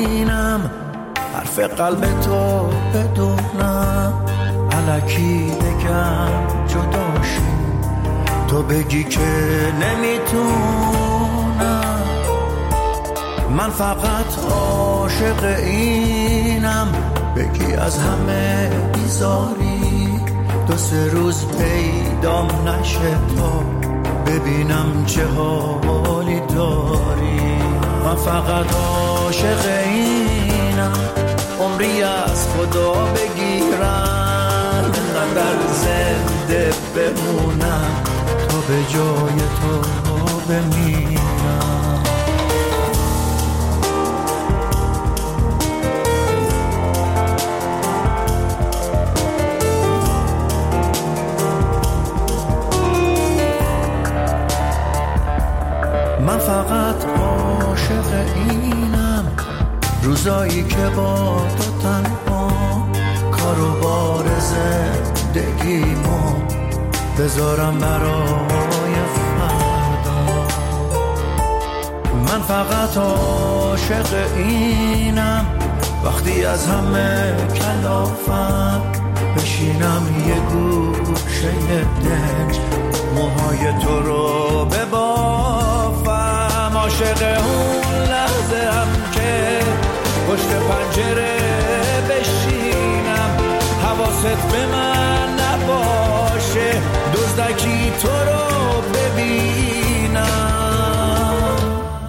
اینم حرف قلب تو بدونم الکی بگم جداشی تو بگی که نمیتونم من فقط عاشق اینم بگی از همه بیزاری 2-3 روز پیدام نشه تا ببینم چه حالی داری من فقط عاشق اینم عمری از خدا بگیرم اینقدر زنده بمونم تا به جای تو بمیرم من فقط عاشق اینم روزایی که با تو تنها کارو بار زندگیمو بذارم برای فردا من فقط عاشق اینم وقتی از همه کلافم بشینم یه گوشه دنج موهای تو رو ببافم عاشق اون لحظه هم که پشت پنجره بشینم حواست به من نباشه دزدکی تو رو ببینم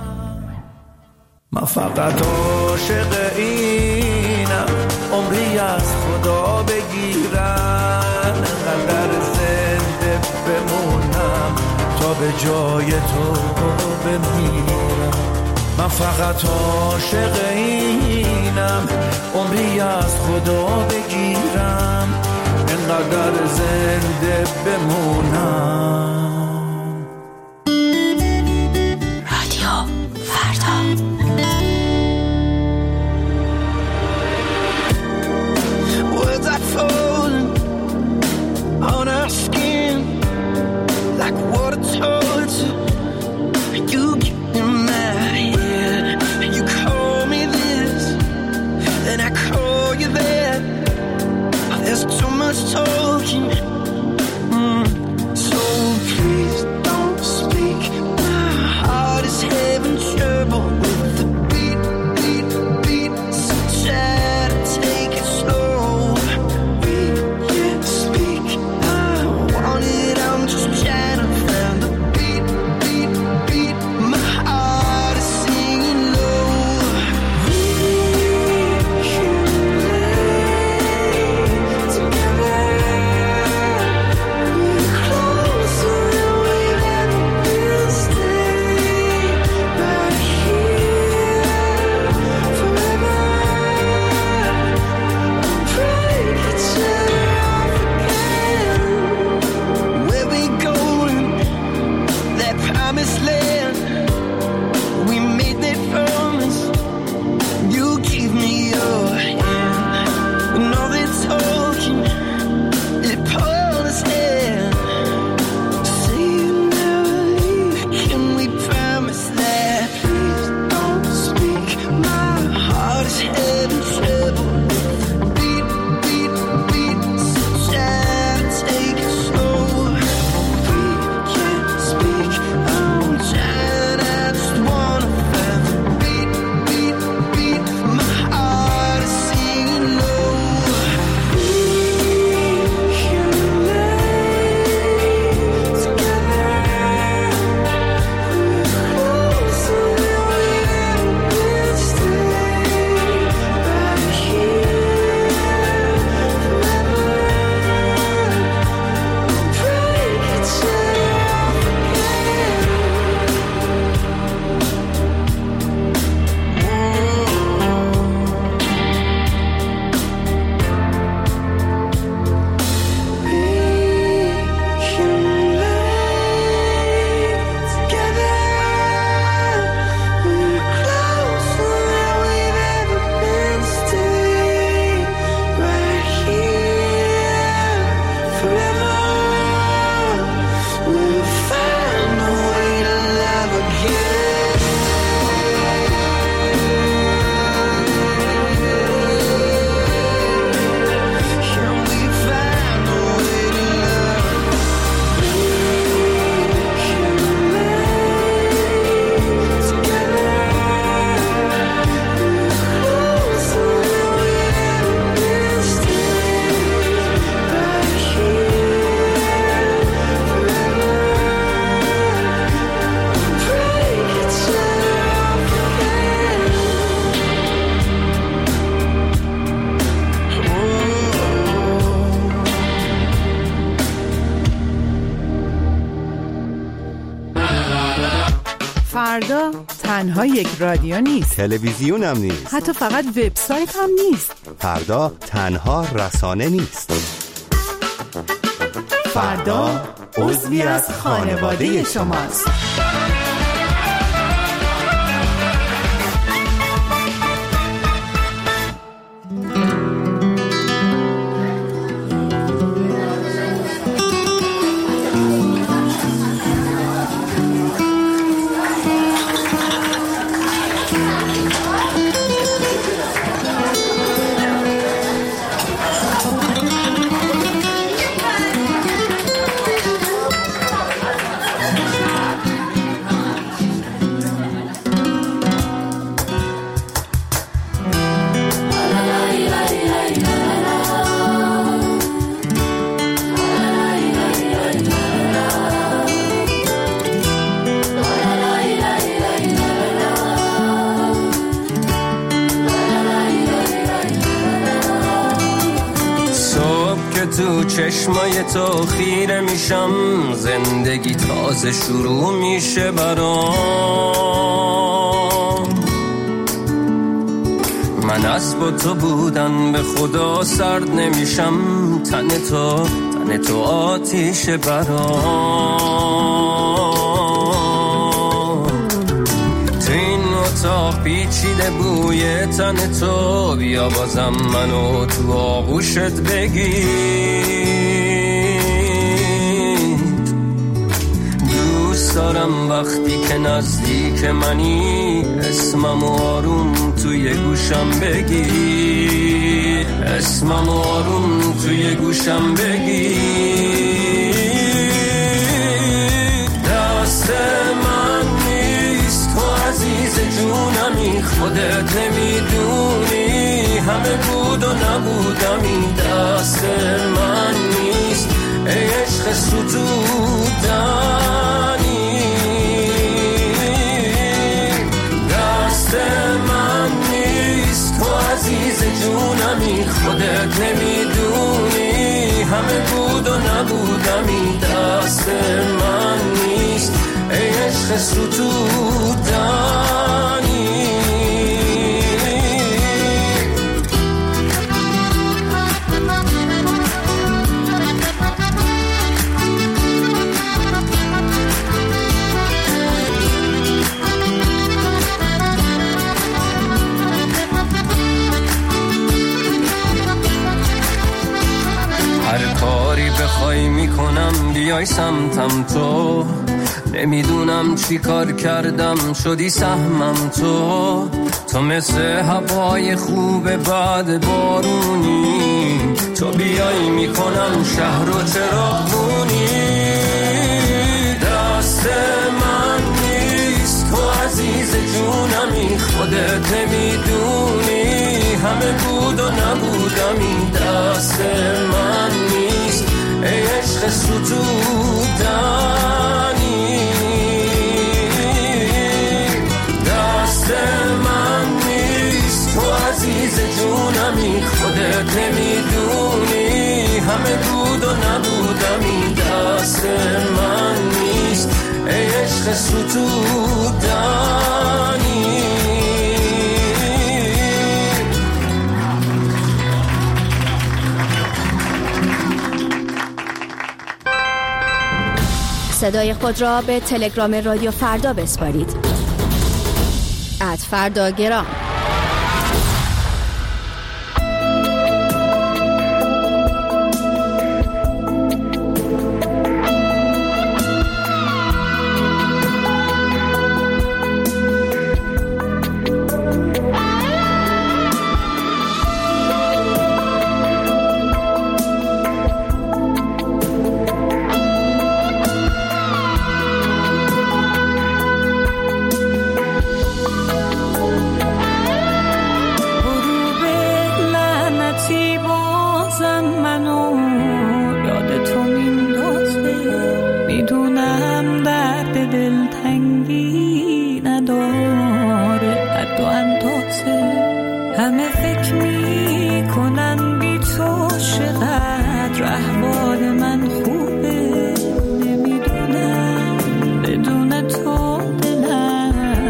من فقط عاشق اینم عمری از خدا بگیرم انقدر زنده بمونم تا به جای تو بمیرم من فقط عاشق اینم عمری از خدا بگیرم انقدر زنده بمونم رادیو فردا Words are falling on our skin like water torture. You get in my head, you call me this, then I call you that. There's too much talking, so فردا تنها یک رادیو نیست، تلویزیون هم نیست، حتی فقط وبسایت هم نیست. فردا تنها رسانه نیست. فردا عضوی از خانواده شماست. تو چشمای تو خیره میشم، زندگی تازه شروع میشه برام. من از با تو بودن به خدا سرد نمیشم، تن تو آتیش برام. تو این اتاق پیچیده بوی تن تو، بیا بازم منو تو آغوشت بگیر. دوست دارم وقتی که نزدیک منی، اسمم آروم توی گوشم بگی، اسمم آروم توی گوشم بگی. دست من نیست تو عزیز جونمی، خودت نمیدونی همه بود و نبودمی. دست من نیست ای عشق ستودنی، دست من نیست تو عزیز جونمی، خودت نمیدونی همه بود و نبودمی. دست من نیست ای عشق ستودنی. هر کاری بخوای میکنم بیای سمتم تو، نمیدونم چی کار کردم شدی سهمم تو. تو مثل هوای خوب بعد بارونی، تو بیای میکنم شهر رو چراغونی. دست من نیست تو عزیز جونمی، خودت نمیدونی همه بود و نبودمی. دست من نیست ای عشق ستودنی، دست من نیست تو عزیز جونمی، خودت نمیدونی همه بود و نبودمی. دست من نیست ای عشق ستودنی. صدای خود را به تلگرام رادیو فردا بسپارید. @فرداگرام. همه فکر می کنن بی تو چقدر احوال من خوبه، نمیدونم بدون تو دلم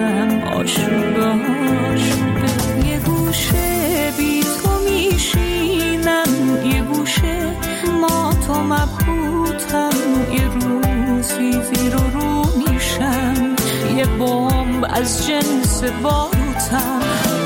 بمب از جنس باروتم.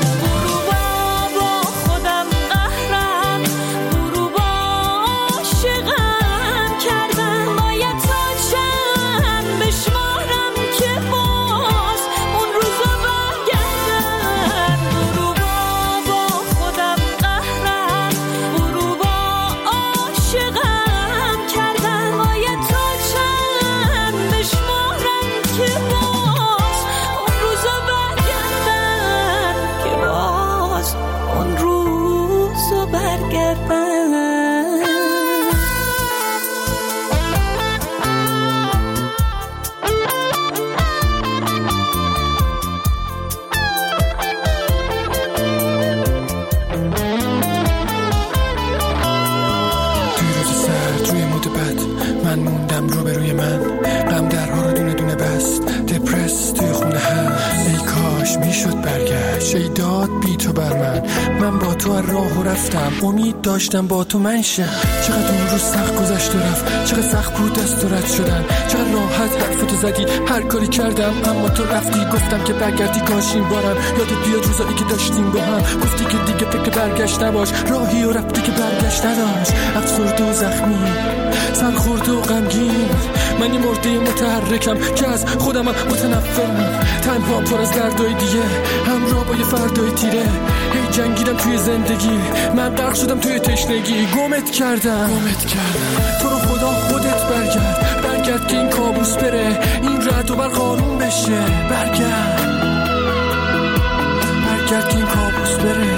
امید داشتم با تو منشم. چقدر اون روز سخت گذشت و رفت، چقدر سخت بود دست و رد شدن، چقدر راحت حرفتو زدی هر کاری کردم اما تو رفتی. گفتم که برگردی کاشین بارم یادت بیاد روزایی که داشتیم با هم. گفتی که دیگه فکر برگشت نباش، راهی و رفتی که برگشت نداشت. افسرده و زخمی، سرخورده و غمگین، منی مرده متحرکم که از خودم متنفرم. تنها پر از دردای دیگه، همراه با یه فردای تیره. هی جنگیدم توی زندگی، من غرق شدم توی تشنگی. گمت کردم تو رو خدا خودت برگرد که این کابوس بره، این رد و برق آروم بشه. برگرد که این کابوس بره.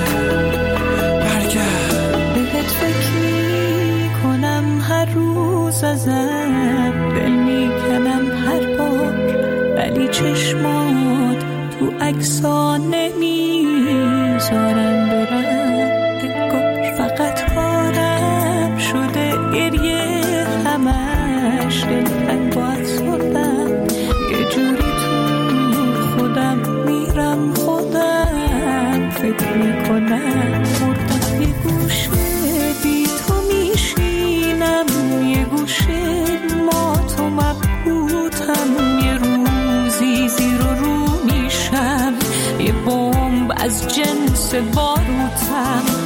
برگرد. بهت فکر میکنم هر روز ازم، دل میکنم هر بار، ولی چشمات تو عکس‌ها نمیذارم برم. فقط کارم شده گریه، همش دلتنگ باید سردم. یه جوری تو خودم میرم، خودم فکر میکنم مردم. یه گوشه بی تو میشینم، یه گوشه ما تو مبهوتم. یه روزی زیر و رو میشم، یه بمب از جنس باروتم.